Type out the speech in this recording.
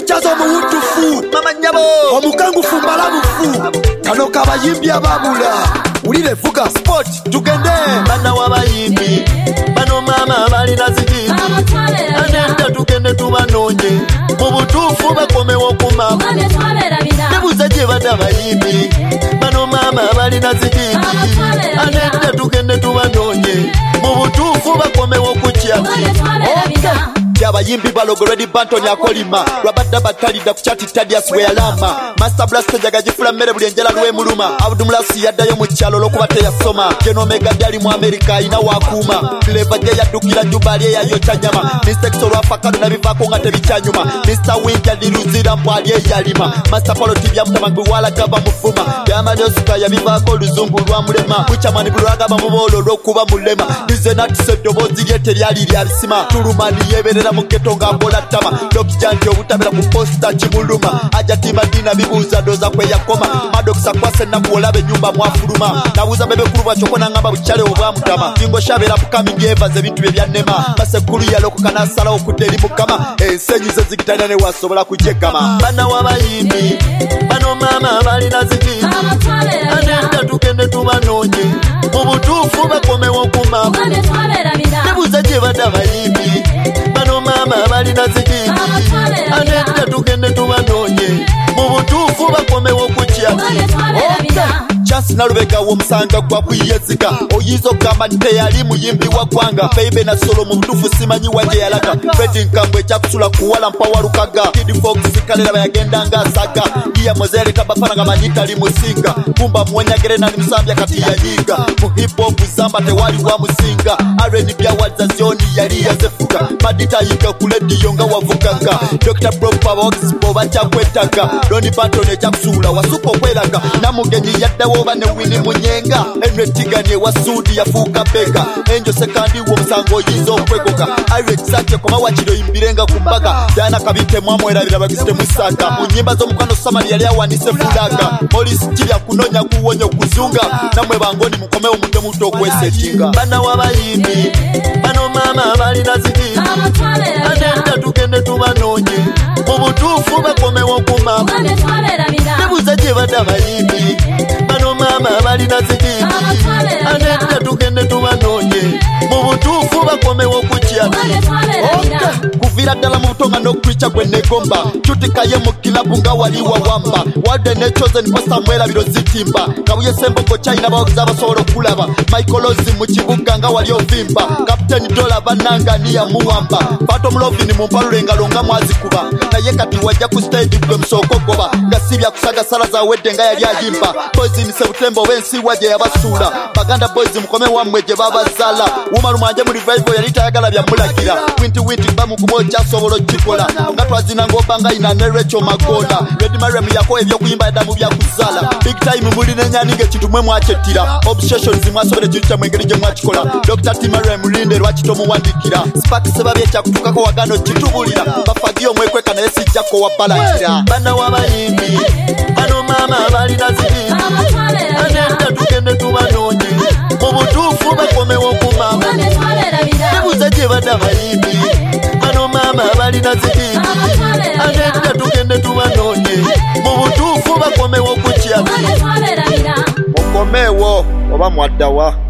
Pictures omuwutufu Mama Nyabo omukangufu mbalabufu kano kabayimbi ababula ulire vuga sport tugende bana wabayimbi bano mama balina zigi anenda tugende tubanonye mu butuufu bakomewo kumama nebuze gye bada bayimbi bano mama balina zigi anenda tugende tubanonye mu butuufu bakomewo kukya abayimbi balogoledi Bantoni akolima lwabadda batalidda ku kyati Tadias we yalamba Master Blaster jaga gifula mmere buli enjala lwe muluma Abdumulasi yaddayo mu kyalo lokuba teyasoma Jeno Omega byali mu America ayina wakuuma Clever gye yaddukira Jubali eyayota nyama Mr. X olwafakano nabivaako nga tebikyanyuma Mr. Winter liruzira mpwali eyalima Master Paulo TV yamutamagwe wala gaba mufuma Yamani Oscar yabivaako oluzungu lwa mulema Kuchamani bulwagaba mubolo olw'okuba mulema Lize natise eddoboozi lye teryali lya bisima Tulumani yeberera muketo nga mbola tama Lokijanti obutabera ku posta kimuluma Ajatima dina bibuuza doza kwe yakoma Madokisa kwase naku olabe nyumba mwafuluma Nabuuza bebe kuluba chokona ngamba buchale obwamutama Kingo shabera bukamingi evaze bintu byebyannema Basekulu yalokoka nasala okudde eri mukama Ensenyi ze zigitanya ne wasobola kujegama Bana wabayimbi bano mama balina zigi anenda tugende tubanonye mu butuufu bakomewo kumama nebuuza gye bada bayimbi bano mama balina zigi anenda tugende tubanonye mu butuufu bakomewo kukya Chance nalubega womusanga gwa kuyezika oyizo kamba teyali muyimbi wa gwanga Baby na solo mu butuufu simanyi waje yalaga Freddy Nkambwe kyakusula kuwala mpawalukaga Kid Fox zikalera bayagendanga asaga iya mozele tabafaranga manyita limusinga kumba mwonyagere na musambya kati yanyiga mu hip hop zamba tewali wa musinga R&B awards zoni yali yazefuka madita yika kuledi yonga wavuganga Dr. Proper Box boba chakwetaka Doni Bantoni kyakusula wasuko kwelaga namugenyi yaddawo bane wini munyenga enwetiganye wasudi yafuka bega enjo sekandi wo musango yizo kwegoka Irate sache koma wachiro imbirenga kumbaga Dana kabite mwamwera birabagiste musaka munyimba zo mukano samari yali awanise fulaga Police kibya kunonya kuwonyo kuzunga namwe bangoni mukome omutwe muto kwesetinga bana wabayimbi bano mama balina zigi anenda tugende tubanonye mu butuufu bakomewo kumama nebuuza gye bada bayimbi bano mama balina zigi anenda tugende tubanonye mu butuufu bakomewo kukya kuvira ddala mu butonga n'okwica gwe negomba tutikaye mu kilabu nga wali wawamba wadde ne chosen posta mwerabiro zitimba kabuye semboko china bawagiza basobola okulaba Michaelozi mu kibuga nga wali ovimba Captain Dollar bananga niya muwamba Pato Mlovini mu mpalule engalo nga mwazikuba naye kati wajja ku stage gwe musokogoba nga sibya kusaga sala za wedde nga yali ayimba Boys in September wensi waje yabasula Baganda Boys mukome wamwe gye babazala Woman mwanje mu revival yali tayagala bya mulagira Winti bamugumo kyasobola kikola nga twazina ngobanga ina ne Rachel Magoda Red Mariam yako ebyokuyimba adamu byakuzala Big time muli nenyani ng'ekintu mwe mwakyettira Obsessions mwasobole kintu kya mwengeri gye mwakikola Dr. Timare mulinde lwaki tomuwandikira Spark sebabye kyakutukako wagano kitubulira bafagiyo mwekweka naye sijjako wabalakira bana wabayimbi bano mama balina zigi anenda tugende tubanonye mu butuufu bakomewo kumama nebuuza gye bada bayimbi bano mama balina zigi anenda tugende tubanonye mu butuufu bakomewo kukya okomewo oba mwaddawa